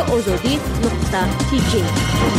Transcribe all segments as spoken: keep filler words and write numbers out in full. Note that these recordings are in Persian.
آزادی نقطه تی جی.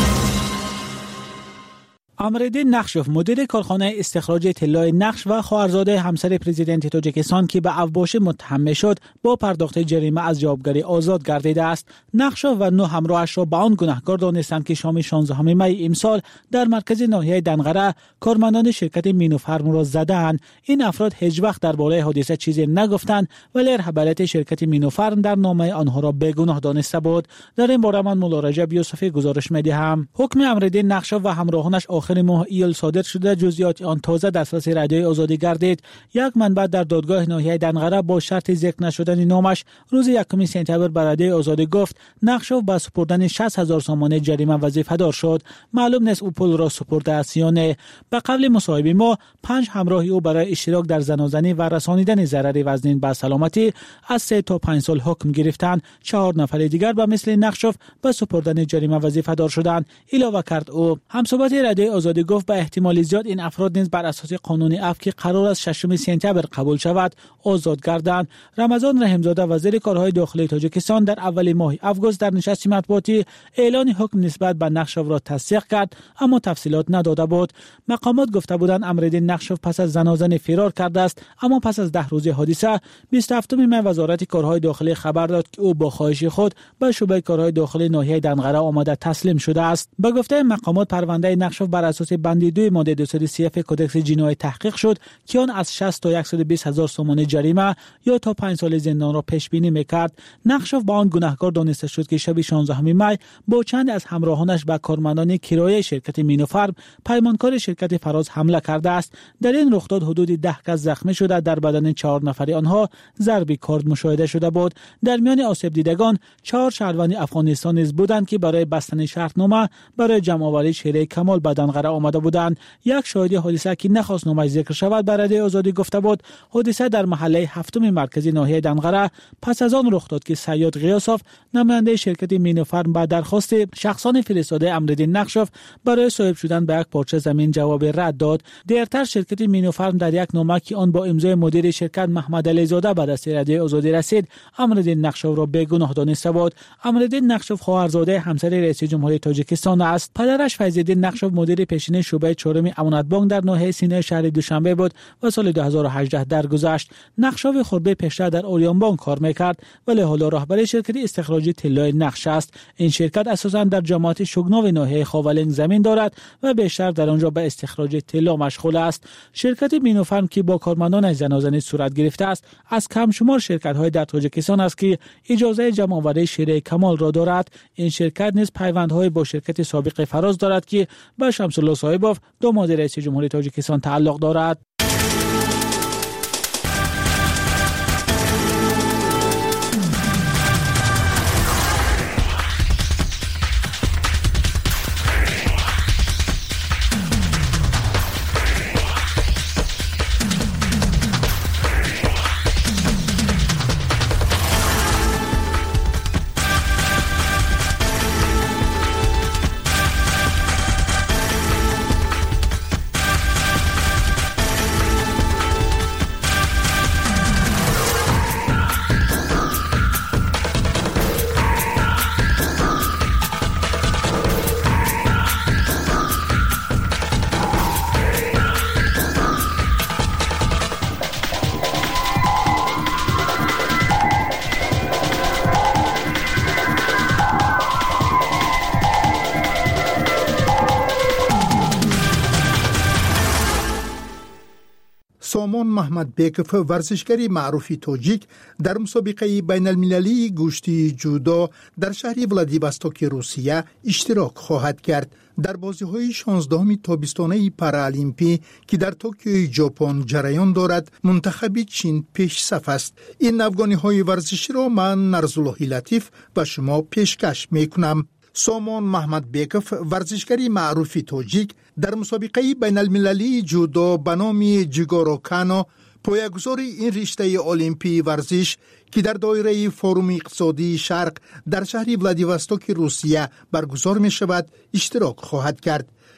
امردین نقشوف مدیر کارخانه استخراج طلای نقش و خواهرزاده همسر پرزیدنت تاجیکستان که به اوباش متهم شد با پرداخت جریمه از جوابگری آزاد گردیده است. نقشوف و نه همراهش را به آن گناهکار دانستند که شام شانزدهم می امسال در مرکز ناحیه دنغره کارمندان شرکت مینوفارم را زدند. این افراد هیچ وقت درباره حادثه چیزی نگفتند ولی رهبریت شرکت مینوفارم در نامه آنها را بیگناه دانسته بود. در این باره من مولا رجب یوسفی گزارش می‌دهم. حکم امردین نقشوف و همراهانش آخر ماه ایل صادر شده. جزئیات آن تازه دسترس رادیوی آزادی گردید. یک منبع در دادگاه ناحیه دنغره با شرط ذکر نشدن نامش روز یکم سپتامبر به رادیوی آزادی گفت نقشوف با سپردن شصت هزار سومانه جریمه وظیفه دار شد. معلوم نیست او پول را سپرده است یا نه. به قبل مصاحبه ما پنج همراه او برای اشتراک در زنازنی و رسانیدن ضرر وزنین به سلامتی از سه تا پنج سال حکم گرفتند. چهار نفر دیگر به مثل نقشوف به سپردن جریمه وظیفه دار شدند. علاوه کرد او. همصحبت رادیوی آزادی گفت به احتمال زیاد این افراد نیز بر اساس قانون عفو که قرار است ششم سپتامبر قبول شود آزاد گردند. رمضان رحیمزاده وزیر کارهای داخلی تاجیکستان در اول ماه آگوست در نشست مطبوعاتی اعلان حکم نسبت به نقشوف را تصدیق کرد اما تفصیلات نداده بود. مقامات گفته بودند امردین نقشوف پس از زنازنی فرار کرده است اما پس از ده روز حادثه بیست و هفتم می وزارت کارهای داخلی خبر داد که او با خواهش خود به شعبه کارهای داخلی ناحیه دنغره آمده تسلیم شده است. به گفته مقامات پرونده نقشوف بر اساس بند دو ماده دویست و سی اف کدکس جنایی تحقیق شد که آن از شصت تا صد و بیست هزار سومانه جریمه یا تا پنج سال زندان را پیش بینی میکرد. نقشوف با آن گناهکار دانسته شد که شب شانزدهم می با چند از همراهانش به کارمندان کرایه شرکت مینوفارم پیمانکار شرکت فراز حمله کرده است. در این رخداد حدود ده کس زخمی شده. در بدن چهار نفری آنها ضربی کارد مشاهده شده بود. در میان آسیب دیدگان چهار شهروند افغانستان نیز بودند که برای بستن شرطنامه برای جمع‌آوری شیره کمال به دنغره آمده بودند. یک شاهد حادثه که نخواست نامش ذکر شود به رادیوی آزادی گفته بود حادثه در محله هفتم مرکزی ناحیه دنغره پس از آن رخ داد که سیاد غیاسوف نماینده شرکت مینوفارم به درخواست شخصان فرستاده امردین نقشوف برای صاحب شدن به یک پارچه زمین جواب رد داد. دیرتر شرکت مینوفارم در یک نامه که آن با امضای مدیر شرکت محمد علی زاده به دست رادیوی آزادی رسید امردین نقشوف را بیگناه دانسته بود. امردین نقشوف خواهرزاده همسر رئیس جمهوری تاجیکستان است. پدرش فیض‌الدین نقشوف مدیر پیشین شعبه چهارم امانت بانک در ناحیه سینه شهر دوشنبه بود و سال دو هزار و هجده درگذشت. نقشوف خورده پیشتر در اوریان بانک کار میکرد ولی حالا رهبر شرکت استخراج طلای نقش است. این شرکت اساساً در جماعت شوگناو ناحیه خاولنگ زمین دارد و بیشتر در آنجا به استخراج طلا مشغول است. شرکت مینوفارم که با کارمندان زنازنی صورت گرفته است از کم شمار شرکت‌های در تاجیکستان است که اجازه جمع‌آوری شیره کمال را دارد. این شرکت نیز پیوندهای با شرکت سابق فراز دارد که به شمس‌الله صاحبوف داماد رئیس جمهوری تاجیکستان تعلق دارد. سامان محمد بیکف ورزشگری معروفی تاجیک در مسابقه بین المللی گوشتی جودو در شهر ولادیواستوک روسیه اشتراک خواهد کرد. در بازی‌های شانزدهم تابستانه پارالیمپی که در توکیو ژاپن جریان دارد منتخب چین پیش صف است. این افغانی‌های ورزشی را من نرزاللهی لطیف به شما پیشکش می‌کنم. سامان محمد بیکف ورزشگری معروفی تاجیک در مسابقه بین المللی جودو به نام جیگاروکانو پایه‌گذار این رشته المپی ورزش که در دایره فروم اقتصادی شرق در شهر ولادیواستوک روسیه برگزار می شود اشتراک خواهد کرد.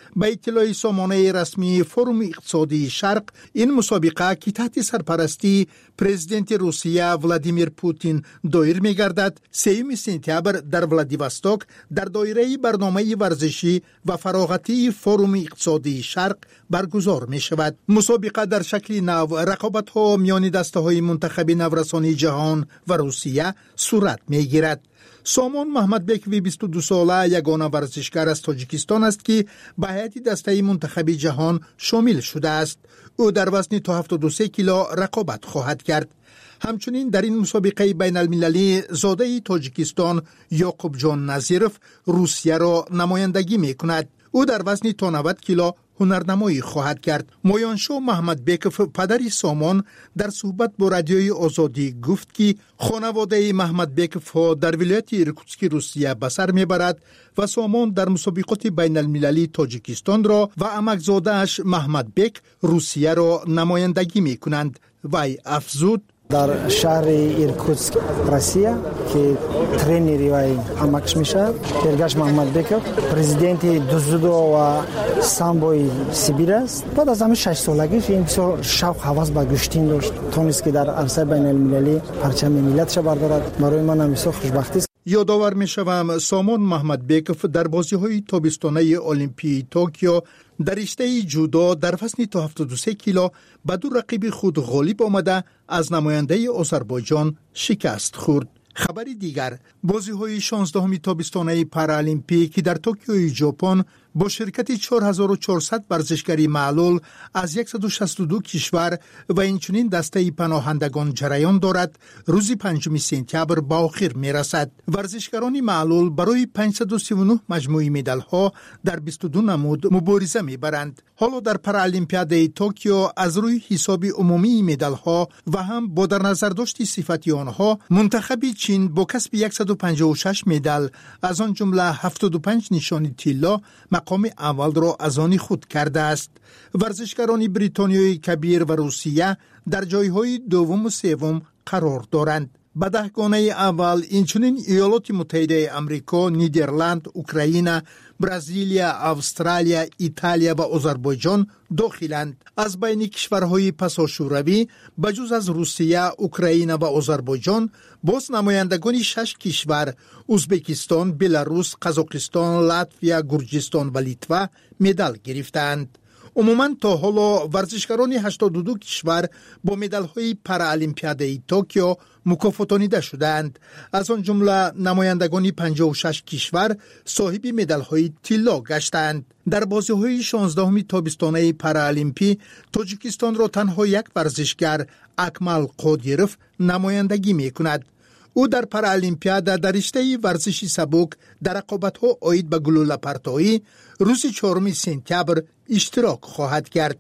به اطلاع سامانه رسمی فروم اقتصادی شرق، این مسابقه که تحت سرپرستی پرزیدنت روسیه ولادیمیر پوتین دایر می‌گردد، سوم سپتامبر در ولادیواستوک در دایره برنامه ورزشی و فراغتی فروم اقتصادی شرق برگزار می‌شود. مسابقه در شکل نو رقابت‌ها میان دسته‌های منتخب نورسانی جهان و روسیه صورت می‌گیرد. سامان محمدبکوی بیست و دو ساله یگانه ورزشکار از تاجیکستان است که به هیئت دسته منتخب جهان شامل شده است. او در وزن تا هفتاد و سه کیلو رقابت خواهد کرد. همچنین در این مسابقه بین المللی زاده تاجیکستان یعقوب جان نظیرف روسیه را نمایندگی می کند. او در وزن تا نود کیلو هنرنمایی خواهد کرد. مویانشو محمدبکوف پدر سامان در صحبت با رادیوی آزادی گفت که خانواده محمدبکوف ها در ولایت ایرکوتسک روسیه به سر میبرد و سامان در مسابقات بین المللی تاجیکستان را و عمکزاده‌اش محمدبک روسیه را نمایندگی می کنند. وی افزود: در شهر ایرکوتسک روسیه که ترینری وی عمکش میشه ارگاش محمدبکوف پرزیدنت دوزودو و سامبوی سیبیر است. بعد از همه شش سالگیش این بسیار شوق هوس به گشتین داشت، تونست که در عرصه بین المللی پرچم ملتش بردارد. برای من هم بسیار خوشبختی است. یادآور میشوم سامان محمدبکوف در بازی‌های تابستانه المپیک توکیو در رشته جودو در وزن تا هفتاد و سه کیلو به دو رقیب خود غالب آمده از نماینده آذربایجان شکست خورد. خبری دیگر، بازی‌های شانزدهم تابستانه پارالیمپیک در توکیو ژاپن با شرکت چهار هزار و چهارصد ورزشکاری معلول از صد و شصت و دو کشور و اینچنین دسته پناهندگان جریان دارد، روز پنجم سپتامبر به آخر میرسد. ورزشکاران معلول برای پانصد و سی و نه مجموعی مدال‌ها در بیست و دو نمود مبارزه میبرند. حالا در پارالیمپیاد توکیو از روی حساب عمومی مدال‌ها و هم با در نظر داشت صفتی آنها، منتخب چین با کسب صد و پنجاه و شش مدال از آن جمله هفتاد و پنج نشانی طلا مقام اول را از آن خود کرده است. ورزشکاران بریتانیای کبیر و روسیه در جایهای دوم و سوم قرار دارند. به دهگانه اول اینچنین ایالات متحده آمریکا، نیدرلند، اوکراین، برزیلیا، استرالیا، ایتالیا و آذربایجان داخلند. از بین کشورهای پساشوروی بجز از روسیه، اوکراین و آذربایجان باز نمایندگان شش کشور ازبکستان، بلاروس، قزاقستان، لاتویا، گرجستان و لیتوا مدال گرفتند. عموماً تا حالا ورزشکاران هشتاد و دو کشور با مدال‌های پارالیمپیاد توکیو مکافاتانیده شدند. از آن جمله نمایندگان پنجاه و شش کشور صاحب مدال‌های طلا گشتند. در بازی‌های شانزدهم تابستانه پارالیمپی تاجیکستان را تنها یک ورزشکار اکمل قادیروف نمایندگی می‌کند. او در پارالیمپیاد در رشته ورزشی سبک در رقابت‌ها عاید به گلوله پرتایی روز چهارم سپتامبر اشتراک خواهد کرد.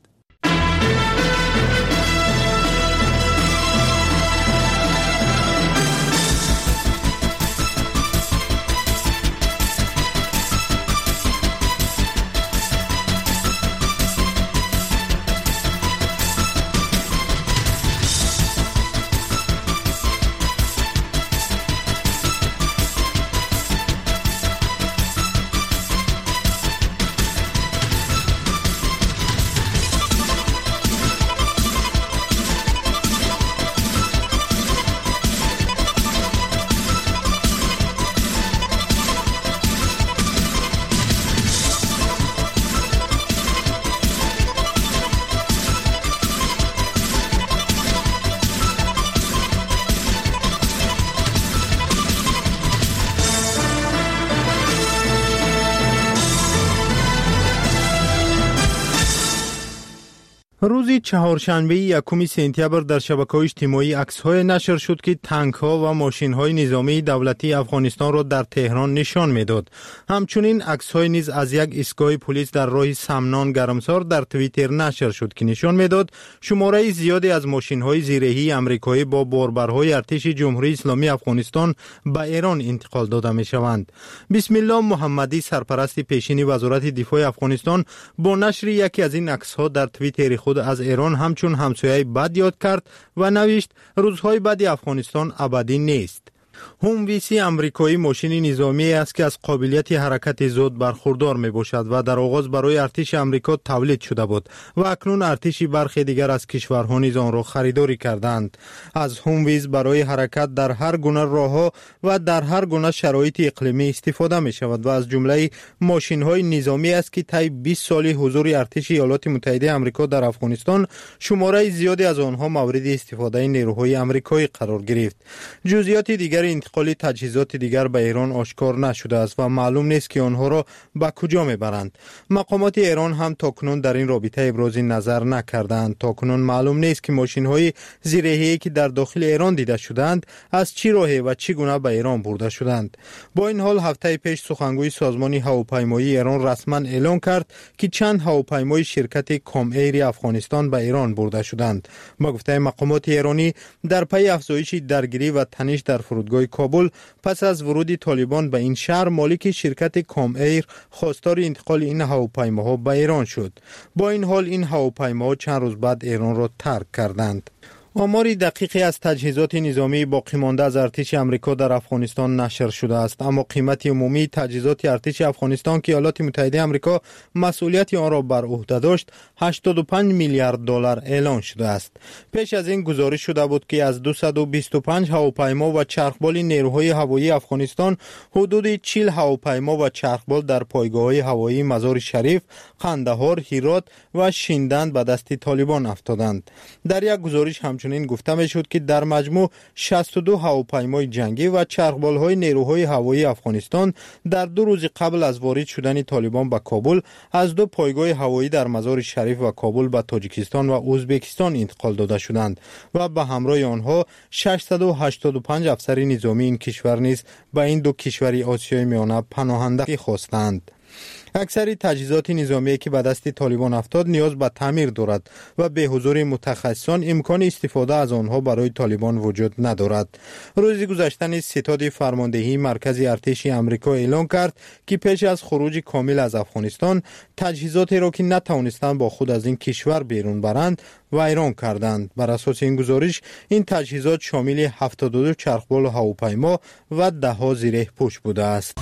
روز چهارشنبه یکم سپتامبر در شبکه‌های اجتماعی عکس‌های نشر شد که تانک‌ها و ماشین‌های نظامی دولتی افغانستان را در تهران نشان می‌داد. همچنین عکس‌های نیز از یک ایستگاه پلیس در راه سمنان گرمسار در توییتر نشر شد که نشان می‌داد شماره زیادی از ماشین‌های زیرهی آمریکایی با باربرهای ارتش جمهوری اسلامی افغانستان به ایران انتقال داده می‌شوند. بسم الله محمدی سرپرست پیشین وزارت دفاع افغانستان با نشر یکی از این عکس‌ها در توییتر خود از ایران همچون همسایه بد یاد کرد و نوشت روزهای بعد افغانستان ابدی نیست. هومویسی امریکایی ماشین نظامی است که از قابلیت حرکت زود برخوردار می باشد و در آغاز برای ارتش امریکا تولید شده بود و اکنون ارتش برخی دیگر از کشورها نیز آن را خریداری کردند. از هومویز برای حرکت در هر گونه راهها و در هر گونه شرایط اقلیمی استفاده می شود و از جمله ماشین های نظامی است که طی بیست سال حضور ارتش ایالات متحده آمریکا در افغانستان شماره زیادی از آنها مورد استفاده نیروهای آمریکایی قرار گرفت. جزئیات دیگر انتقال تجهیزات دیگر به ایران آشکار نشده است و معلوم نیست که آنها را به کجا میبرند. مقامات ایران هم تاکنون در این رابطه ابراز نظر نکردند. تاکنون معلوم نیست که ماشین های زیره‌ای که در داخل ایران دیده شدند از چه راهی و چگونه به ایران برده شدند. با این حال هفته پیش سخنگوی سازمان هواپیمایی ایران رسما اعلام کرد که چند هواپیمای شرکت کام ایر افغانستان به ایران برده شدند. با گفته مقامات ایرانی در پی افزایش درگیری و تنش در فرودگاه کابل پس از ورود طالبان به این شهر، مالک شرکت کام ایر خواستار انتقال این هواپیماها به ایران شد. با این حال این هواپیماها چند روز بعد ایران را ترک کردند. آماری دقیقی از تجهیزات نظامی باقی مانده از ارتش آمریکا در افغانستان نشر شده است، اما قیمت عمومی تجهیزات ارتش افغانستان که ایالات متحده آمریکا مسئولیت آن را بر عهده داشت هشتاد و پنج میلیارد دلار اعلان شده است. پیش از این گزارش شده بود که از دویست و بیست و پنج هواپیما و چرخبال نیروهای هوایی افغانستان حدود چهل هواپیما و چرخبال در پایگاه‌های هوایی مزار شریف، قندهار، هرات و شیندند به دست طالبان افتادند. در یک گزارش هم همچنین گفته می شد که در مجموع شصت و دو هواپیمای جنگی و چرخبال‌های نیروهای هوایی افغانستان در دو روز قبل از وارد شدن طالبان به کابل از دو پایگاه هوایی در مزار شریف و کابل به تاجیکستان و ازبکستان انتقال داده شدند و به همراه آنها ششصد و هشتاد و پنج افسر نظامی این کشور نیز به این دو کشور آسیای میانه پناهندگی خواستند. اکثر تجهیزات نظامی که به دست طالبان افتاد نیاز به تعمیر دارد و به حضور متخصصان امکان استفاده از آنها برای طالبان وجود ندارد. روز گذشته ستاد فرماندهی مرکز ارتش آمریکا اعلام کرد که پیش از خروج کامل از افغانستان تجهیزاتی را که نتوانستند با خود از این کشور بیرون برند ویران کردند. بر اساس این گزارش این تجهیزات شامل هفتاد و دو چرخبال هواپیما و ده ها زیره پوش بوده است.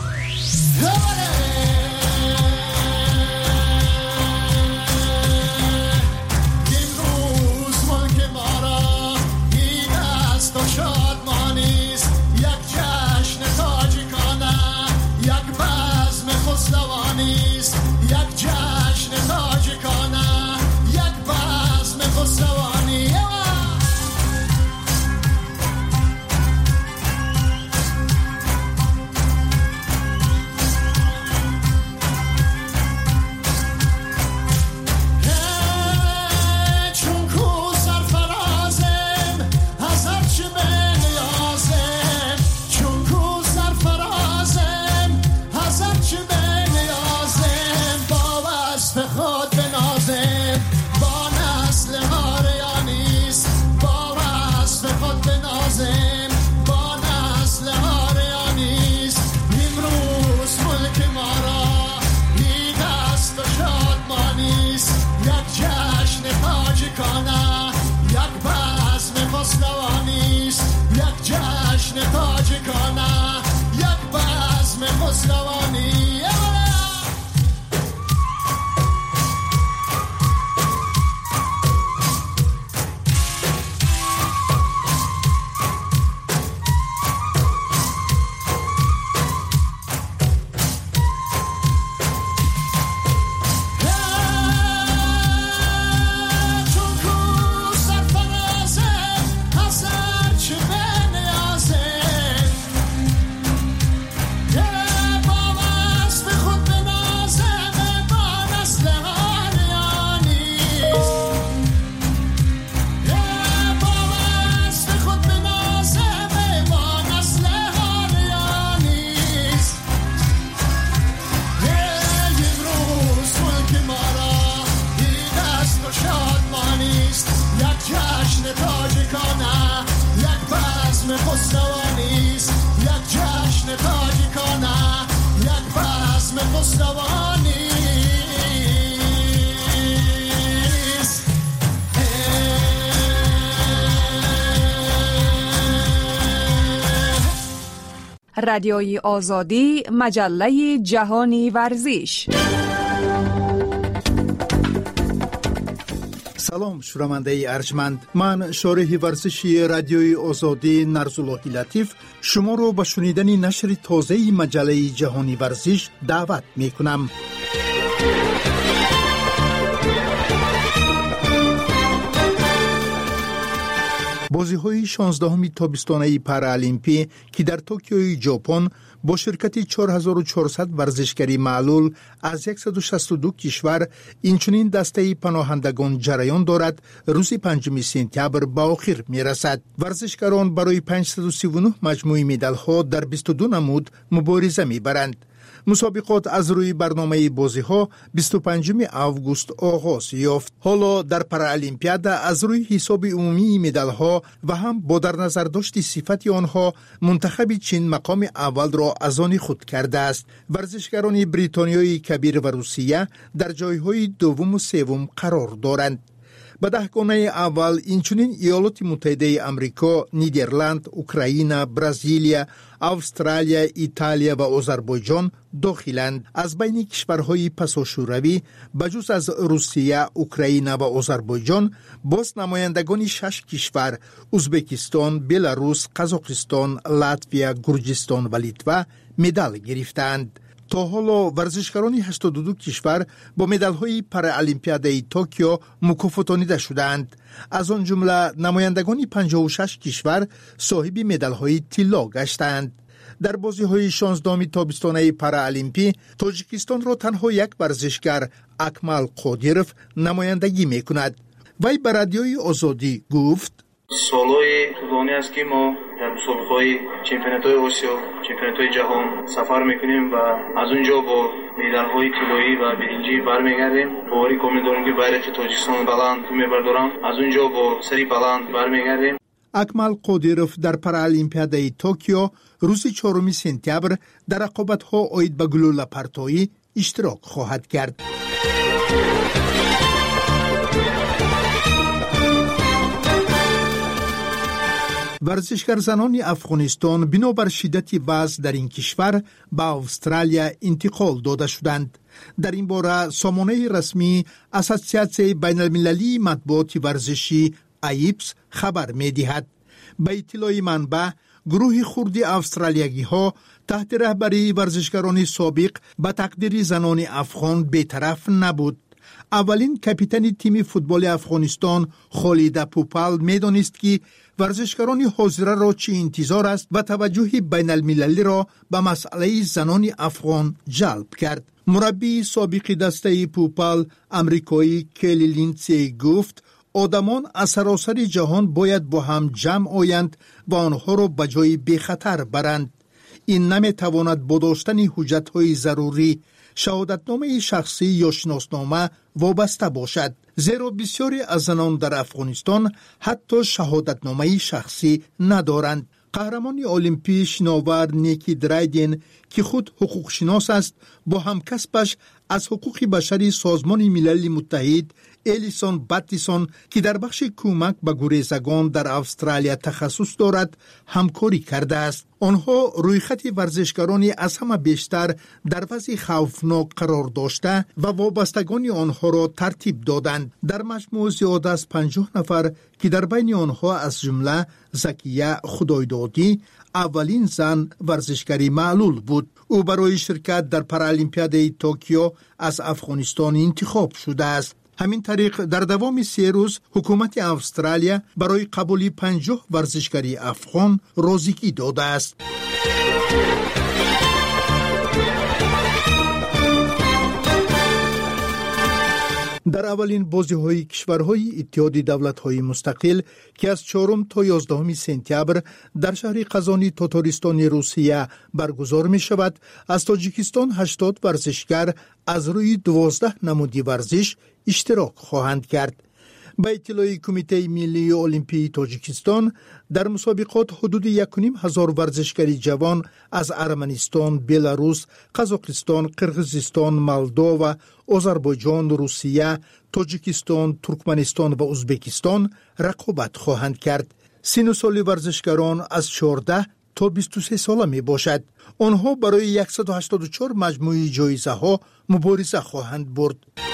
رادیوی آزادی، مجله جهانی ورزش. سلام شنونده ارجمند، من شارح ورزشی رادیوی آزادی نرزالله لطیف شما رو به شنیدن نشر تازه مجله جهانی ورزش دعوت می کنم. بازی‌های شانزدهمی تابستانه پارالیمپی که در توکیو ژاپن با شرکت چهار هزار و چهارصد ورزشکاری معلول از صد و شصت و دو کشور اینچنین دسته پناهندگان جریان دارد، روز پنجم سپتامبر به آخر می‌رسد. ورزشکاران برای پانصد و سی و نه مجموعه مدال‌ها در بیست و دو نمود مبارزه می‌برند. مسابقات از روی برنامه بازی‌ها بیست و پنجم آگوست آغاز یافت. حالا در پارالیمپیاد از روی حساب عمومی مدال‌ها و هم با در نظر داشت صفت آنها، منتخب چین مقام اول را از آن خود کرده است. ورزشکاران بریتانیای کبیر و روسیه در جایهای دوم و سوم قرار دارند. به دهگانه اول اینچنین ایالات متحده آمریکا، نیدرلند، اوکراین، برزیلیا، استرالیا، ایتالیا و آذربایجان داخلند. از بین کشورهای پساشوروی بجز از روسیه، اوکراین و آذربایجان باز نمایندگان شش کشور ازبکستان، بلاروس، قزاقستان، لاتویا، گرجستان و لیتوا مدال گرفتند. تا حالا ورزشکاران هشتاد و دو کشور با مدال‌های پارالیمپیاد توکیو مکافاتانیده شدند. از آن جمله نمایندگان پنجاه و شش کشور صاحب مدال‌های طلا گشتند. در بازی‌های شانزدهم تابستانه پارالیمپی تاجیکستان را تنها یک ورزشکار، اکمل قادیروف، نمایندگی می‌کند. وی به رادیوی آزادی گفت: سالهای طولانی است که ما در مسابقه‌های چمپیونات‌های آسیا، چمپیونات‌های جهان سفر می‌کنیم و از اونجا با مدال‌های طلایی و برنجی برمیگردیم. باوری کامل دارم که بیرق تاجیکستان بلند می‌بردارم. از اونجا با سری بلند برمیگردیم. اکمل قادیروف در پارالیمپیاد توکیو روز چهارم سپتامبر در رقابت‌ها عاید به گلوله پرتایی اشتراک خواهد کرد. ورزشکار زنان افغانستان بنابر شدت وضع در این کشور به استرالیا انتقال داده شدند. در این باره سامانه رسمی اساسیاسیون بین المللی مطبوعات ورزشی ایپس خبر می دهد. به اطلاع منبع، گروه خردی استرالیایی ها تحت رهبری ورزشکاران سابق به تقدیر زنان افغان بی‌طرف نبود. اولین کاپیتان تیم فوتبال افغانستان خالد پوپال می‌دانست که ورزشکاران حاضر را چه انتظار است و توجه بین المللی را به مسئله زنان افغان جلب کرد. مربی سابق دسته پوپال، امریکایی کلی لینسی گفت: آدمان از سراسر جهان باید با هم جمع آیند و آنها را به جای بی‌خطر برند. این نمی‌تواند با داشتن حجت‌های ضروری، شهادتنامه شخصی یا شناسنامه وابسته باشد، زیرا بسیاری از زنان در افغانستان حتی شهادتنامه شخصی ندارند. قهرمان المپی شناور نیکی درایدن که خود حقوق شناس است، با همکسبش از حقوق بشری سازمان ملل متحد الیسون باتیسون که در بخش کمک به گریزگان در استرالیا تخصص دارد همکاری کرده است. آنها رویخط ورزشکارانی از همه بیشتر در وضع خوفناک قرار داشته و وابستگان آنها را ترتیب دادند. در مجموع زیاده از پنجاه نفر که در بین آنها از جمله زکیه خدایدادی اولین زن ورزشکاری معلول بود. او برای شرکت در پارالیمپیاد توکیو از افغانستان انتخاب شده است. همین طریق در دوام سه روز حکومت استرالیا برای قبولی پنجاه ورزشکاری افغان راضیگی داده است. در اولین بازی‌های کشورهای اتحاد دولت‌های مستقل که از چهارم تا یازدهم سپتامبر در شهر قزانی تاتارستان روسیه برگزار می‌شود، از تاجیکستان هشتاد ورزشکار از روی دوازده نمودی ورزش اشتراک خواهند کرد. به اطلاع کمیته ملی المپی تاجیکستان، در مسابقات حدود یک و نیم هزار ورزشکاری جوان از ارمنستان، بلاروس، قزاقستان، قرقیزستان، مولداوا، آذربایجان، روسیه، تاجیکستان، ترکمنستان و ازبکستان رقابت خواهند کرد. سن و سال ورزشکاران از چهارده تا بیست و سه ساله می باشد. آنها برای صد و هشتاد و چهار مجموعه جایزه ها مبارزه خواهند برد.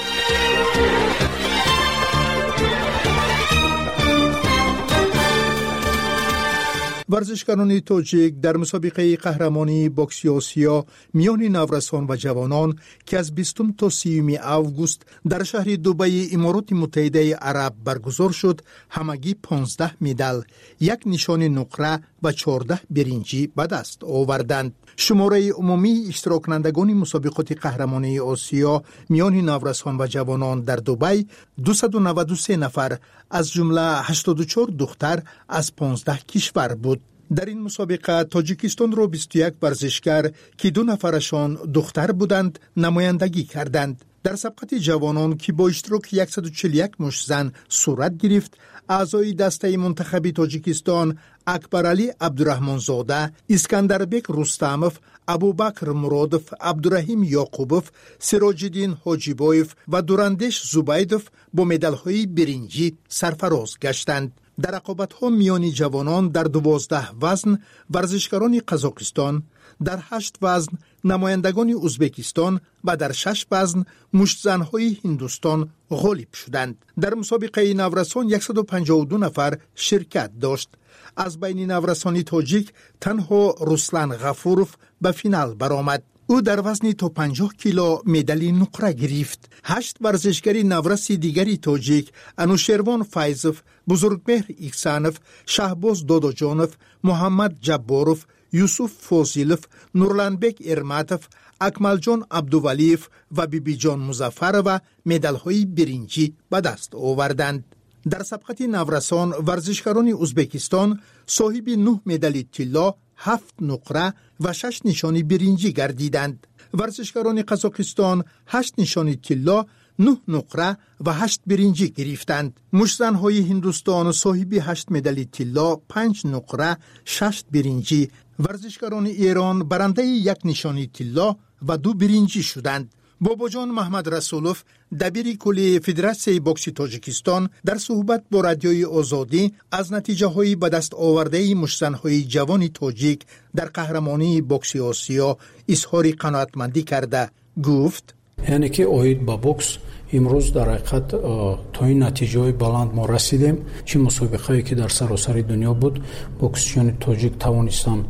ورزشکاران تاجیک در مسابقه قهرمانی بوکس آسیا میان نورسان و جوانان که از بیستم تا سیوم اوگوست در شهر دبی امارات متحده عرب برگزار شد، همگی پانزده مدال، یک نشان نقره و چهارده برنجی به دست آوردند. شماره عمومی اشتراک کنندگان مسابقات قهرمانی آسیا میان نورسان و جوانان در دبی دویست و نود و سه نفر از جمله هشتاد و چهار دختر از پانزده کشور بود. در این مسابقه تاجیکستان را بیست و یک ورزشکار که دو نفرشان دختر بودند نمایندگی کردند. در سبقت جوانان که با اشتراک صد و چهل و یک مشت زن صورت گرفت، اعضای دسته منتخبی تاجیکستان اکبرعلی عبدالرحمن زاده، اسکندربک رستموف، ابوبکر مرادوف، عبدالرحیم یعقوبوف، سراج‌الدین حاجیبایف و دورندش زبیدوف با مدال‌های برنجی سرفراز گشتند. در رقابت‌ها میان جوانان در دوازده وزن ورزشکاران قزاقستان، در هشت وزن نمایندگان ازبکستان و در شش وزن مشتزن‌های هندوستان غالب شدند. در مسابقه نورسان صد و پنجاه و دو نفر شرکت داشت. از بین نورسانی تاجیک تنها رسلان غفوروف به فینال برآمد. او در وزن تا پنجاه کیلو مدال نقره گرفت. هشت ورزشکار نورسی دیگری تاجیک انوشیروان فایزوف، بزرگمهر ایکسانوف، شهباز داداجانوف، محمد جباروف، یوسف فوزیلوف، نورلانبک ارماتوف، اکملجان عبدوولیف و بیبی جان مظفرova مدال‌های برنجی به دست آوردند. در سبقت نورسان ورزشکاران ازبکستان صاحب نه مدال طلا، هفت نقره و شش نشانی برنجی گردیدند. ورزشکاران قزاقستان هشت نشانی طلا، نه نقره و هشت برنجی گرفتند. مشتزن‌های هندوستان صاحب هشت مدال طلا، پنج نقره، شش برنجی. ورزشکاران ایران برنده یک نشانی طلا و دو برنجی شدند. باباجان محمد رسولوف، دبیر کل فدراسیون بوکس تاجیکستان، در صحبت با رادیوی آزادی از نتیجه های به دست آورده مشتزن‌های جوان تاجیک در قهرمانی بوکس آسیا اظهار قناعتمندی کرده گفت: یعنی که اوید با بوکس امروز در حقیقت تا این نتیجه بلند ما رسیدیم. چه مسابقه‌ای که در سراسر دنیا بود، بوکسیون تاجیک توانستند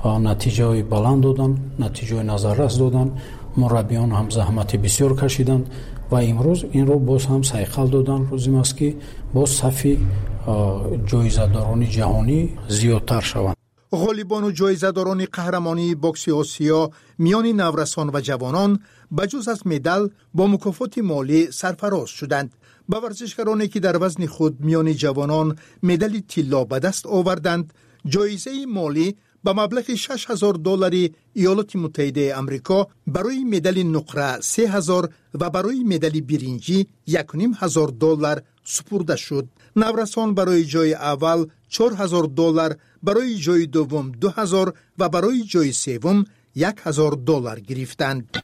نتیجه بلند دادن، نتیجه نظررس دادن. مربیان هم زحمت بسیار کشیدند و امروز این رو باز هم سایقل دادن. روزی است که باز صفی جایزه داران جهانی زیادتر شوند. غالبان و جایزه داران قهرمانی بوکس آسیا میان نورسان و جوانان بجز از مدال با مکافات مالی سرفراز شدند. با ورزشکارانی که در وزن خود میان جوانان مدال طلا به دست آوردند، جایزه مالی با مبلغ شش هزار دلار ایالات متحده آمریکا برای مدال نقره سه هزار و برای مدال برنجی یک و نیم هزار دلار سپرده شد. نورسان برای جای اول چهار هزار دلار، برای جای دوم دو هزار و برای جای سوم یک هزار دلار گرفتند.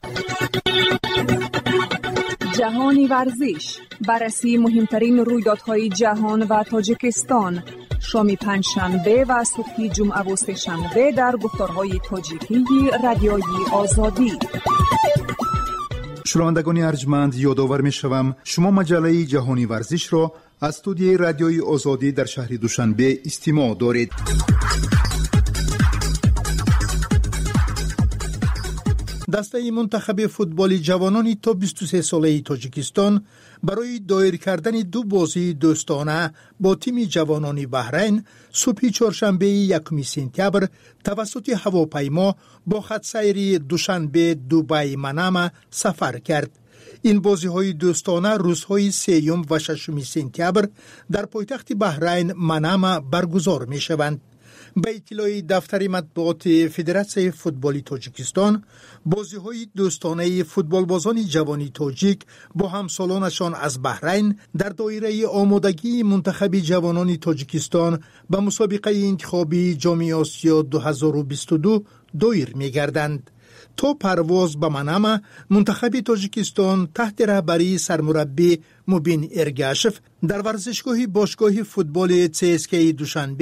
جهانی ورزش، بررسی مهمترین رویدادهای جهان و تاجیکستان، شام پنجشنبه و صبح جمعه و سه‌شنبه در گفتارهای تاجیکی رادیوی آزادی. شنوندگان ارجمند، یادآور می‌شوم شما مجله جهانی ورزش را از استودیوی رادیوی آزادی در شهر دوشنبه استماع دارید. دسته منتخب فوتبال جوانان تا بیست و سه ساله تاجیکستان برای دایر کردن دو بازی دوستانه با تیم جوانان بحرین صبح چهارشنبه یکم سپتامبر توسط هواپیما با خط سیر دوشنبه دبی منامه سفر کرد. این بازی های دوستانه روزهای سیوم و ششم سپتامبر در پایتخت بحرین منامه برگزار می شوند. به اطلاع دفتر مطبوعات فدراسیون فوتبال تاجیکستان، بازی‌های دوستانه فوتبال بازان جوانی تاجیک با همسالانشان از بحرین در دایره آمادگی منتخب جوانان تاجیکستان به مسابقه انتخابی جام آسیا دو هزار و بیست و دو دایر می‌گردند. تا پرواز به منامه، منتخب تاجیکستان تحت رهبری سرمربی مبین ارگاشف در ورزشگاه باشگاه فوتبال سی اس کی دوشنبه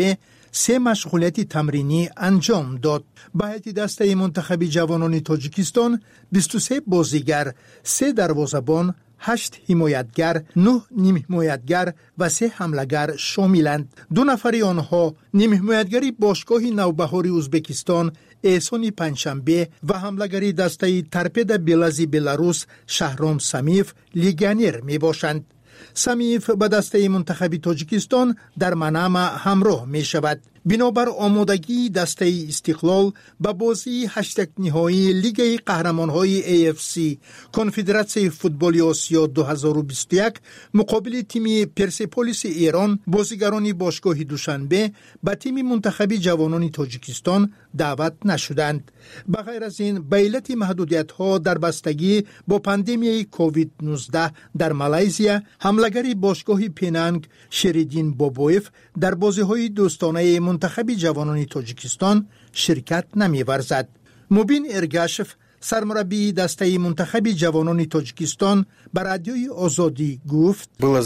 سه مشغولیت تمرینی انجام داد. به هیئت دسته منتخب جوانان تاجیکستان بیست و سه بازیگر، سه دروازه‌بان، هشت حمایتگر، نه نیم حمایتگر و سه حمله‌گر شاملند. دو نفر آنها نیم حمایتگری باشگاه نوبهار ازبکستان احسان پنجشنبه و حمله‌گری دسته ترپد بلازی بلاروس شهرام سمیف لیگانر می باشند. سمیف به دسته منتخب تاجیکستان در منامه همراه می شود. بنابر آمادگی دسته استقلال به بازی هشتگ نهایی لیگ قهرمان‌های ای اف سی کنفدراسیون فوتبال آسیا دو هزار و بیست و یک مقابل تیم پرسپولیس ایران، بازیگران باشگاه دوشنبه به تیم منتخب جوانان تاجیکستان دعوت نشدند. به غیر از این به علت محدودیت‌ها در بستگی با پاندمی کووید نوزده در مالزیا، حمله‌گر باشگاه پینانگ شریدین بابویف در بازی‌های دوستانه منتخب جوانان تاجیکستان شرکت نمی‌ورزد. مبین ارگاشف سرمربی دسته منتخب جوانان تاجیکستان به رادیوی آزادی گفت: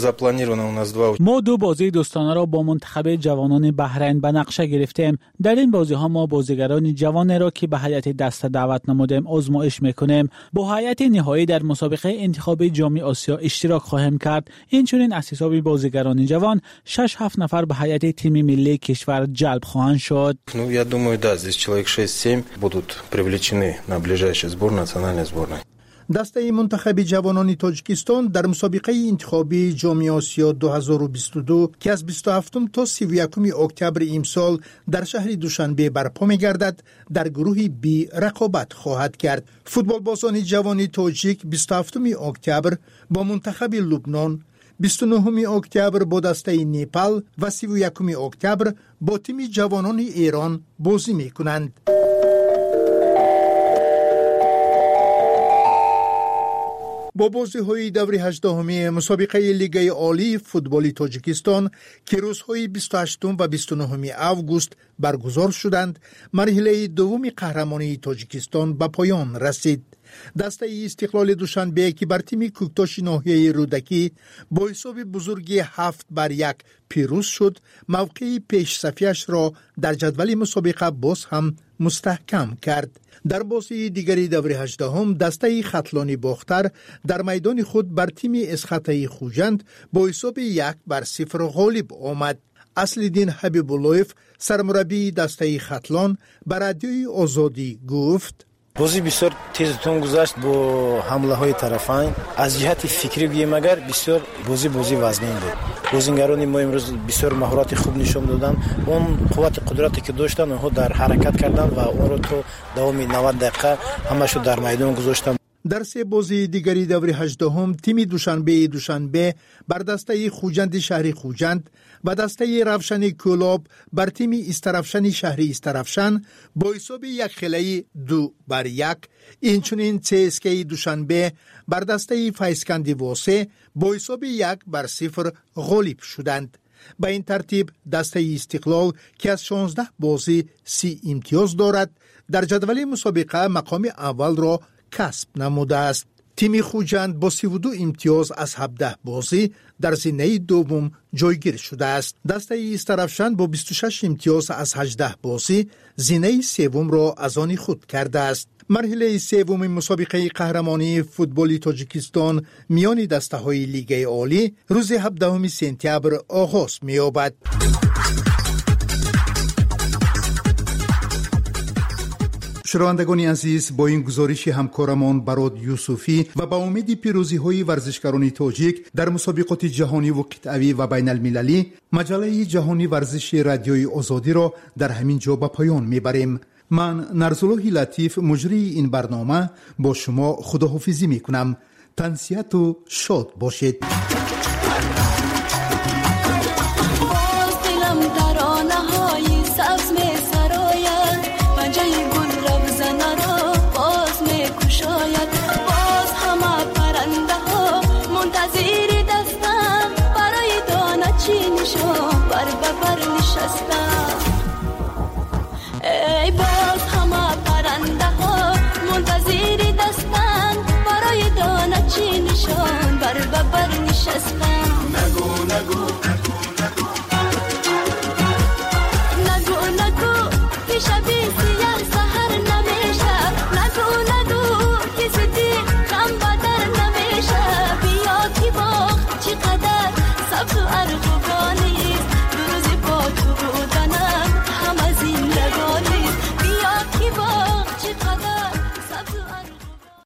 ما دو بازی دوستانه را با منتخب جوانان بحرین به نقشه گرفتیم. در این بازی ها ما بازیگران جوان را که به هیئت دسته دعوت نمودیم آزمایش میکنیم. با هیئت نهایی در مسابقه انتخاب جام آسیا اشتراک خواهیم کرد. اینچنین از حساب بازیگران جوان شش هفت نفر به هیئت تیم ملی کشور جلب خواهند شد. Ну, я думаю, да, здесь человек шесть-семь будут привлечены на ближайший сбор национальной сборной. دسته منتخب جوانان تاجیکستان در مسابقه انتخابی جام آسیا دو هزار و بیست و دو که از بیست و هفتم تا سی و یکم اکتبر امسال در شهر دوشنبه برپا می‌گردد در گروه بی رقابت خواهد کرد. فوتبال بازان جوان تاجیک بیست و هفتم اکتبر با منتخب لبنان، بیست و نهم اکتبر با دسته نپال و سی و یکم اکتبر با تیم جوانان ایران بازی می‌کنند. با بازی‌های دور هجدهمی مسابقه لیگ عالی فوتبال تاجیکستان که روزهای بیست و هشتم و بیست و نهم آگوست برگزار شدند، مرحله دوم قهرمانی تاجیکستان به پایان رسید. دسته استقلال دوشنبه که بر تیم کوکتاش ناحیه رودکی با حساب بزرگی هفت بر یک پیروز شد، موقع پیش صفیش را در جدول مسابقه باز هم مستحکم کرد. در بازی دیگری دور هجدهم دسته خطلانی باختر در میدان خود بر تیم اسخطه خوجند با حساب یک بر صفر غالب آمد. اصلدین حبیب اللهیف سرمربی دسته خطلان بر رادیوی آزادی گفت: بازی بسیار تیز تون گذشت با حمله های طرفین. از جهت فکری بگیم اگر بسیار بازی بازی وزنین بود. بازیگران ما امروز بسیار مهارت خوب نشون دادن. اون قوت قدرتی که داشتن اونها در حرکت کردن و اون رو تو دوام نود دقیقه همشو در میدان گذاشتن. در سه بازی دیگری دور هجدهم تیم دوشنبه دوشنبه بر دسته خوجند شهری خوجند و دسته روشن کلاب بر تیم استرافشن شهری استرافشن با حساب یک خیلی دو بر یک، اینچنین چسکی دوشنبه بر دسته فایسکندی واسه با حساب یک بر صفر غالب شدند. به این ترتیب دسته استقلال که از شانزده بازی سی امتیاز دارد در جدول مسابقه مقام اول را کسب نموده است. تیم خوجند با سی و دو امتیاز از هفده بازی در زینه دوم جایگیر شده است. دسته استرافشن با بیست و شش امتیاز از هجده بازی زینه سوم را از آن خود کرده است. مرحله سوم مسابقه قهرمانی فوتبال تاجیکستان میان دسته های لیگ عالی روز هفدهم سپتامبر آغاز می‌یابد. شنوندگان عزیز، با این گزارش همکارمان براد یوسفی و با امید پیروزی های ورزشکاران تاجیک در مسابقات جهانی و قطعی و بین المللی، مجله جهانی ورزش رادیوی آزادی را در همین جا به پایان میبریم. من نرزالله لطیف مجری این برنامه با شما خداحافظی میکنم. تنسیت و شاد باشید.